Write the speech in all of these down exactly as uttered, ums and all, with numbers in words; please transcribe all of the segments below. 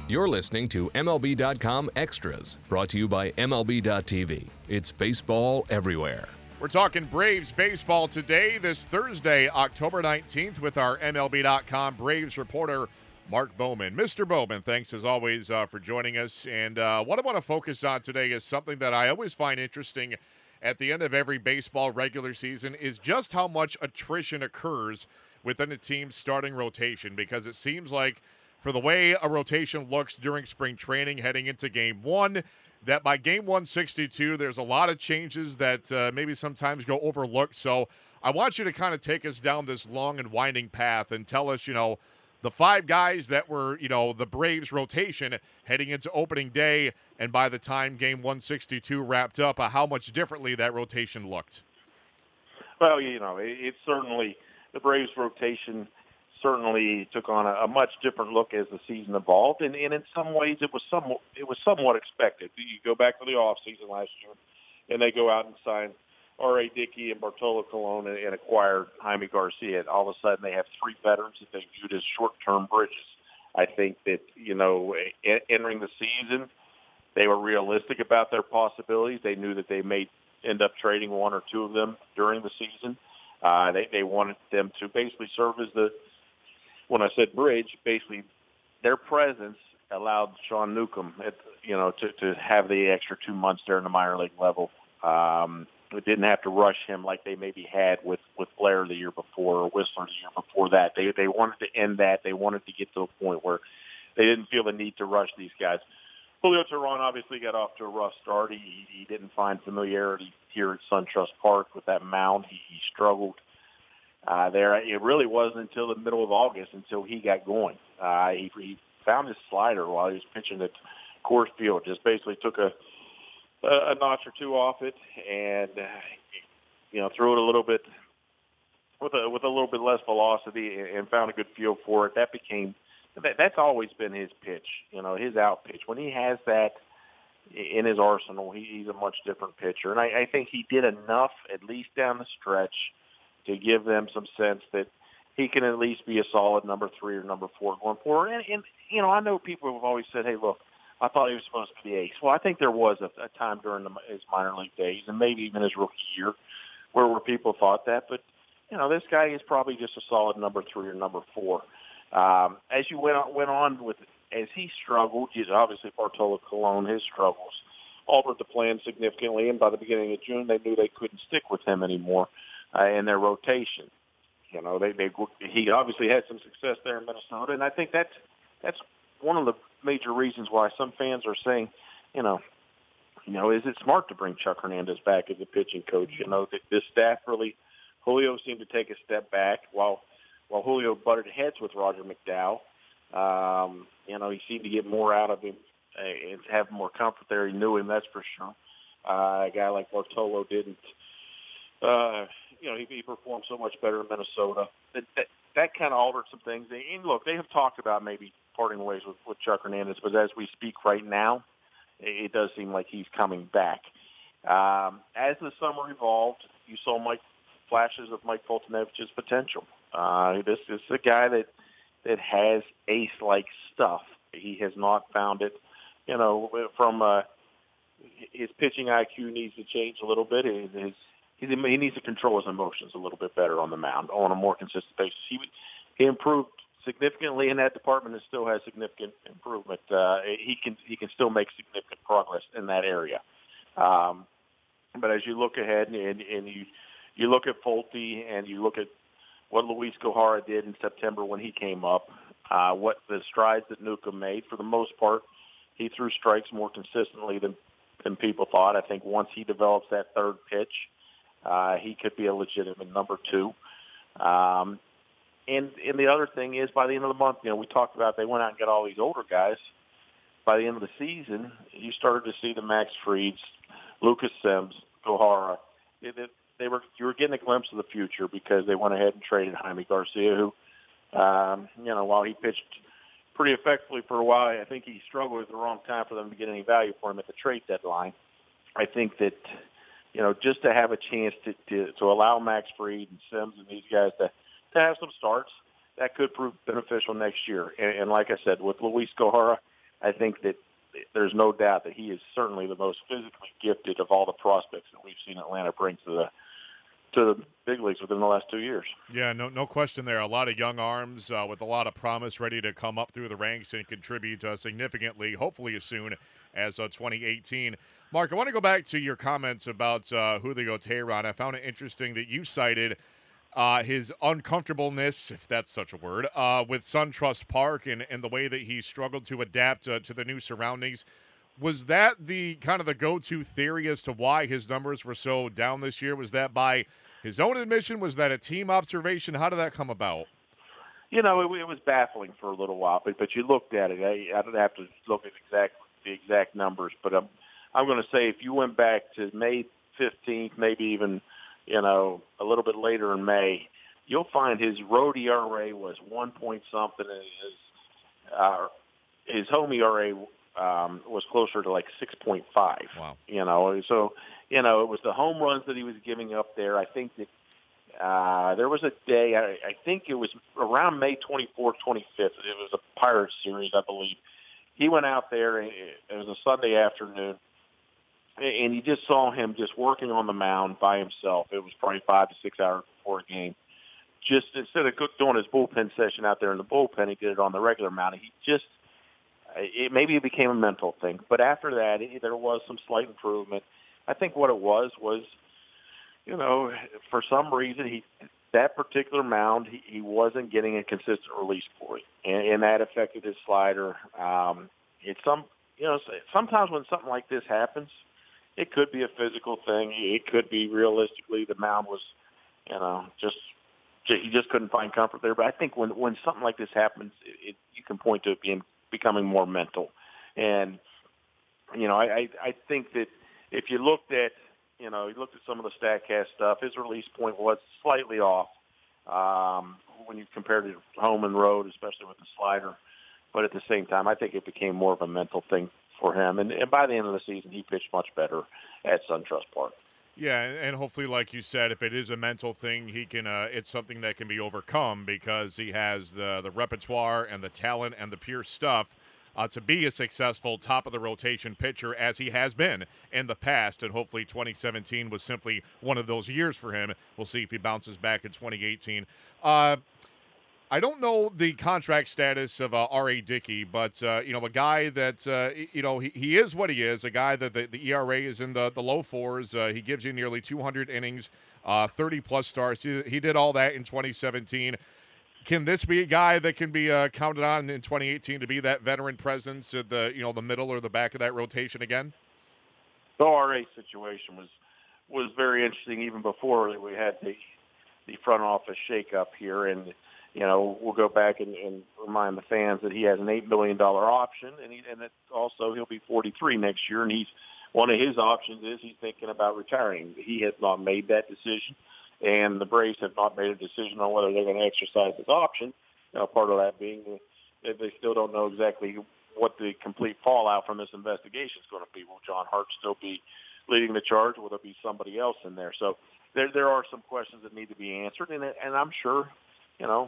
You're listening to M L B dot com Extras, brought to you by M L B dot T V. It's baseball everywhere. We're talking Braves baseball today, this Thursday, October nineteenth, with our M L B dot com Braves reporter, Mark Bowman. Mister Bowman, thanks as always uh, for joining us. And uh, what I want to focus on today is something that I always find interesting at the end of every baseball regular season is just how much attrition occurs within a team's starting rotation, because it seems like for the way a rotation looks during spring training heading into game one, that by game one sixty-two, there's a lot of changes that uh, maybe sometimes go overlooked. So I want you to kind of take us down this long and winding path and tell us, you know, the five guys that were, you know, the Braves rotation heading into opening day, and by the time game one sixty-two wrapped up, uh, how much differently that rotation looked. Well, you know, it, it's certainly the Braves rotation certainly took on a, a much different look as the season evolved, and, and in some ways it was somewhat it was somewhat expected. You go back to the offseason last year, and they go out and sign R A. Dickey and Bartolo Colon and, and acquire Jaime Garcia. And all of a sudden they have three veterans that they viewed as short-term bridges. I think that, you know, entering the season, they were realistic about their possibilities. They knew that they may end up trading one or two of them during the season. Uh, they, they wanted them to basically serve as the, when I said bridge, basically their presence allowed Sean Newcomb, at, you know, to, to have the extra two months there in the minor league level. Um, we didn't have to rush him like they maybe had with, with Blair the year before or Whistler the year before that. They they wanted to end that. They wanted to get to a point where they didn't feel the need to rush these guys. Julio Teheran obviously got off to a rough start. He, he didn't find familiarity here at SunTrust Park with that mound. He, he struggled uh, there. It really wasn't until the middle of August until he got going. Uh, he, he found his slider while he was pitching at Coors Field. Just basically took a a notch or two off it, and uh, you know, threw it a little bit with a with a little bit less velocity, and found a good feel for it. That became that, that's always been his pitch, you know, his out pitch. When he has that in his arsenal, he, he's a much different pitcher, and I, I think he did enough, at least down the stretch, to give them some sense that he can at least be a solid number three or number four going forward. And, and you know, I know people have always said, "Hey, look, I thought he was supposed to be the ace." Well, I think there was a, a time during the, his minor league days, and maybe even his rookie year, where, where people thought that. But, you know, this guy is probably just a solid number three or number four. Um, as you went on, went on with, as he struggled, he's obviously Bartolo Colon, his struggles altered the plan significantly, and by the beginning of June, they knew they couldn't stick with him anymore uh, in their rotation. You know, they, they he obviously had some success there in Minnesota, and I think that's that's one of the major reasons why some fans are saying, you know, you know, is it smart to bring Chuck Hernandez back as a pitching coach? You know, this staff really, Julio seemed to take a step back while while Julio butted heads with Roger McDowell. Um, you know, he seemed to get more out of him uh, and have more comfort there. He knew him, that's for sure. Uh, a guy like Bartolo didn't. Uh, you know, he, he performed so much better in Minnesota. That that, that kind of altered some things. And look, they have talked about maybe parting ways with, with Chuck Hernandez, but as we speak right now, it, it does seem like he's coming back. Um, as the summer evolved, you saw Mike flashes of Mike Foltynewicz's potential. Uh, this is a guy that that has ace-like stuff. He has not found it. You know, from uh, his pitching I Q needs to change a little bit. His, his he needs to control his emotions a little bit better on the mound on a more consistent basis. He he improved significantly in that department and still has significant improvement. Uh, he can he can still make significant progress in that area. Um, but as you look ahead and, and you you look at Folty and you look at what Luis Gohara did in September when he came up, uh, what the strides that Newcomb made, for the most part, he threw strikes more consistently than than people thought. I think once he develops that third pitch, uh, he could be a legitimate number two. Um, And and the other thing is, by the end of the month, you know, we talked about they went out and got all these older guys. By the end of the season, you started to see the Max Frieds, Lucas Sims, Gohara. They, they, they were you were getting a glimpse of the future because they went ahead and traded Jaime Garcia, who, um, you know, while he pitched pretty effectively for a while, I think he struggled at the wrong time for them to get any value for him at the trade deadline. I think that, you know, just to have a chance to to, to allow Max Fried and Sims and these guys to to have some starts, that could prove beneficial next year. And, and like I said, with Luis Gohara, I think that there's no doubt that he is certainly the most physically gifted of all the prospects that we've seen Atlanta bring to the to the big leagues within the last two years. Yeah, no no question there. A lot of young arms uh, with a lot of promise ready to come up through the ranks and contribute uh, significantly, hopefully as soon as uh, twenty eighteen. Mark, I want to go back to your comments about uh, Julio Teheran. I found it interesting that you cited uh, his uncomfortableness, if that's such a word, uh, with SunTrust Park and, and the way that he struggled to adapt uh, to the new surroundings. Was that the kind of the go-to theory as to why his numbers were so down this year? Was that by his own admission? Was that a team observation? How did that come about? You know, it, it was baffling for a little while, but, but you looked at it. I, I don't have to look at exact the exact numbers, but I'm, I'm going to say if you went back to May fifteenth, maybe even, you know, a little bit later in May, you'll find his road E R A was one point something, and his, uh, his home E R A um, was closer to like six point five. Wow. You know, so, you know, it was the home runs that he was giving up there. I think that uh, there was a day, I, I think it was around May twenty-fourth, twenty-fifth. It was a Pirates series, I believe. He went out there, and it was a Sunday afternoon, and you just saw him just working on the mound by himself. It was probably five to six hours before a game. Just instead of doing his bullpen session out there in the bullpen, he did it on the regular mound. He just, it, maybe it became a mental thing. But after that, it, there was some slight improvement. I think what it was was, you know, for some reason, he that particular mound, he, he wasn't getting a consistent release for it, and, and that affected his slider. Um, it's some, you know, sometimes when something like this happens, it could be a physical thing. It could be realistically the mound was, you know, just he just couldn't find comfort there. But I think when when something like this happens, it, it, you can point to it being becoming more mental. And you know, I, I I think that if you looked at, you know, you looked at some of the StatCast stuff, his release point was slightly off um, when you compared it home and road, especially with the slider. But at the same time, I think it became more of a mental thing for him. And, and by the end of the season, he pitched much better at SunTrust Park. Yeah, and hopefully, like you said, if it is a mental thing, he can. Uh, it's something that can be overcome because he has the the repertoire and the talent and the pure stuff uh, to be a successful top of the rotation pitcher as he has been in the past. And hopefully, twenty seventeen was simply one of those years for him. We'll see if he bounces back in twenty eighteen. Uh, I don't know the contract status of uh, R A. Dickey, but, uh, you know, a guy that, uh, you know, he, he is what he is, a guy that the, the E R A is in the, the low fours. Uh, he gives you nearly two hundred innings, uh, thirty-plus starts. He, he did all that in twenty seventeen. Can this be a guy that can be uh, counted on in twenty eighteen to be that veteran presence at the, you know, the middle or the back of that rotation again? The R A situation was was very interesting even before we had the, the front office shakeup here, and you know, we'll go back and, and remind the fans that he has an eight million dollars option, and he, and it also he'll be forty-three next year, and he's one of his options is he's thinking about retiring. He has not made that decision, and the Braves have not made a decision on whether they're going to exercise his option. You know, part of that being that they still don't know exactly what the complete fallout from this investigation is going to be. Will John Hart still be leading the charge? Will there be somebody else in there? So there there are some questions that need to be answered, and and I'm sure, you know,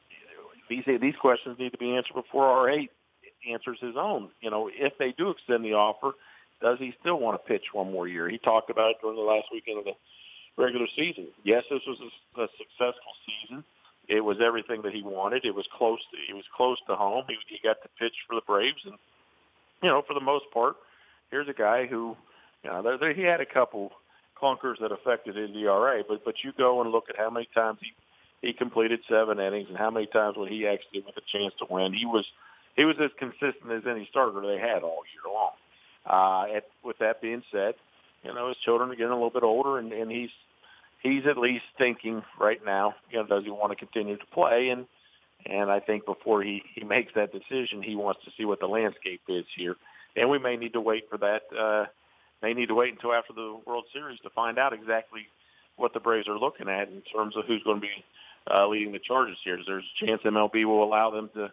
These these questions need to be answered before R A answers his own. You know, if they do extend the offer, does he still want to pitch one more year? He talked about it during the last weekend of the regular season. Yes, this was a, a successful season. It was everything that he wanted. It was close. To, he was close to home. He, he got to pitch for the Braves, and you know, for the most part, here's a guy who, you know, there, there, he had a couple clunkers that affected his E R A, but but you go and look at how many times he. He completed seven innings, and how many times when he actually with a chance to win, he was he was as consistent as any starter they had all year long. Uh, at, with that being said, you know, his children are getting a little bit older, and, and he's he's at least thinking right now, you know, does he want to continue to play? And and I think before he, he makes that decision, he wants to see what the landscape is here. And we may need to wait for that. Uh, may need to wait until after the World Series to find out exactly what the Braves are looking at in terms of who's going to be Uh, leading the charges here. There's a chance M L B will allow them to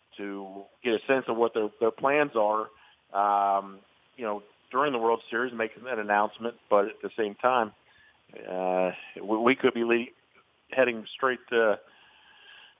to get a sense of what their, their plans are, um, you know, during the World Series, making that announcement. But at the same time, uh, we, we could be lead, heading straight to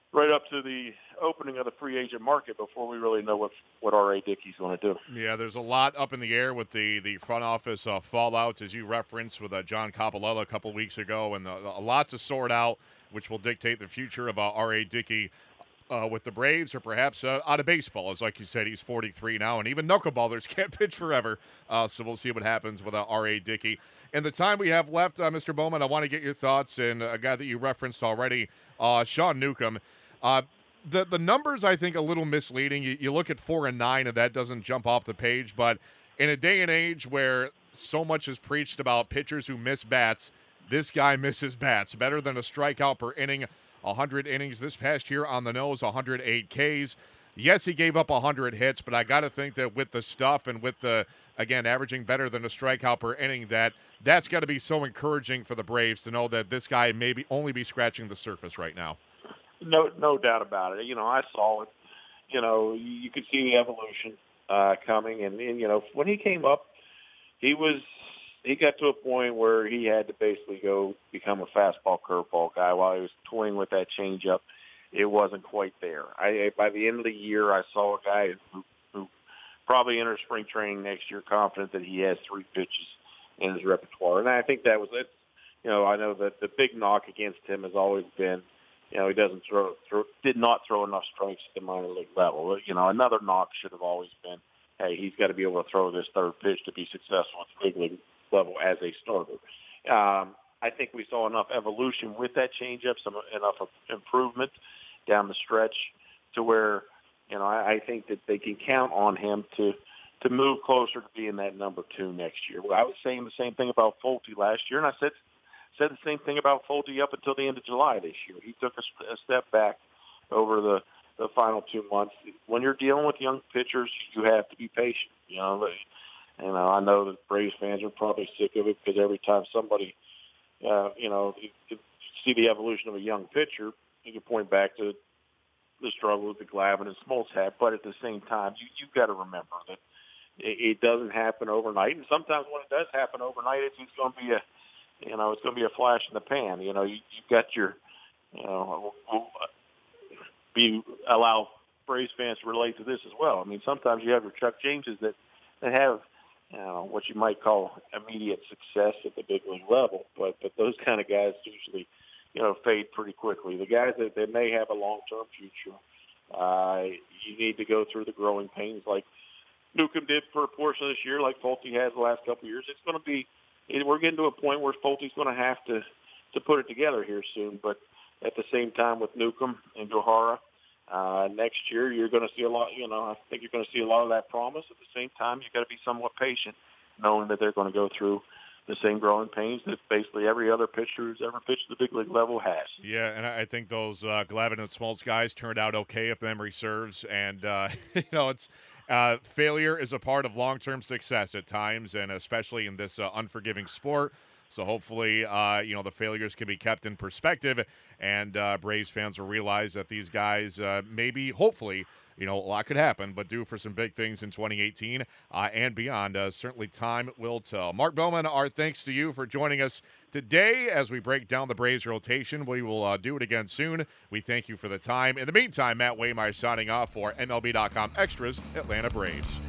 right up to the opening of the free agent market before we really know what what R A. Dickey's going to do. Yeah, there's a lot up in the air with the, the front office uh, fallouts, as you referenced with uh, John Coppolella a couple weeks ago, and the, a lot to sort out, which will dictate the future of uh, R A. Dickey uh, with the Braves, or perhaps uh, out of baseball. As like you said, he's forty-three now, and even knuckleballers can't pitch forever. Uh, so we'll see what happens with uh, R A. Dickey. In the time we have left, uh, Mister Bowman, I want to get your thoughts, and a guy that you referenced already, uh, Sean Newcomb. Uh, the the numbers, I think, a little misleading. You, you look at four and nine, and that doesn't jump off the page. But in a day and age where so much is preached about pitchers who miss bats, this guy misses bats. Better than a strikeout per inning, one hundred innings this past year on the nose, one hundred eight Ks. Yes, he gave up one hundred hits, but I got to think that with the stuff and with the, again, averaging better than a strikeout per inning, that that's got to be so encouraging for the Braves to know that this guy may be only be scratching the surface right now. No, no doubt about it. You know, I saw it. You know, you, you could see the evolution uh, coming, and, and you know, when he came up, he was he got to a point where he had to basically go become a fastball curveball guy while he was toying with that changeup. It wasn't quite there. I by the end of the year, I saw a guy who, who probably enters spring training next year confident that he has three pitches in his repertoire, and I think that was it. You know, I know that the big knock against him has always been, you know, he doesn't throw, throw, did not throw enough strikes at the minor league level. You know, another knock should have always been, hey, he's got to be able to throw this third pitch to be successful at the big league level as a starter. Um, I think we saw enough evolution with that changeup, some enough improvement down the stretch to where, you know, I, I think that they can count on him to to move closer to being that number two next year. Well, I was saying the same thing about Folty last year, and I said said the same thing about Folty up until the end of July this year. He took a, a step back over the, the final two months. When you're dealing with young pitchers, you have to be patient. You know, you know, I know that Braves fans are probably sick of it because every time somebody, uh, you know, you, you see the evolution of a young pitcher, you can point back to the struggle that Glavine and Smoltz had. But at the same time, you, you've got to remember that it, it doesn't happen overnight. And sometimes when it does happen overnight, it's, it's going to be a, you know, it's going to be a flash in the pan. You know, you, you've got your, you know, be allow Braves fans to relate to this as well. I mean, sometimes you have your Chuck Jameses that, that have, you know, what you might call immediate success at the big league level, but but those kind of guys usually, you know, fade pretty quickly. The guys that, that may have a long-term future, uh, you need to go through the growing pains like Newcomb did for a portion of this year, like Folty has the last couple of years. It's going to be, we're getting to a point where Folty's going to have to, to put it together here soon. But at the same time with Newcomb and Gohara, uh, next year you're going to see a lot, you know, I think you're going to see a lot of that promise. At the same time, you've got to be somewhat patient, knowing that they're going to go through the same growing pains that basically every other pitcher who's ever pitched at the big league level has. Yeah, and I think those uh, Glavine and Smoltz guys turned out okay, if memory serves. And, uh, you know, it's uh, failure is a part of long-term success at times, and especially in this uh, unforgiving sport. So hopefully, uh, you know, the failures can be kept in perspective, and uh, Braves fans will realize that these guys uh, maybe, hopefully, you know, a lot could happen, but due for some big things in twenty eighteen uh, and beyond. Uh, certainly time will tell. Mark Bowman, our thanks to you for joining us today as we break down the Braves rotation. We will uh, do it again soon. We thank you for the time. In the meantime, Matt Waymire signing off for M L B dot com Extras, Atlanta Braves.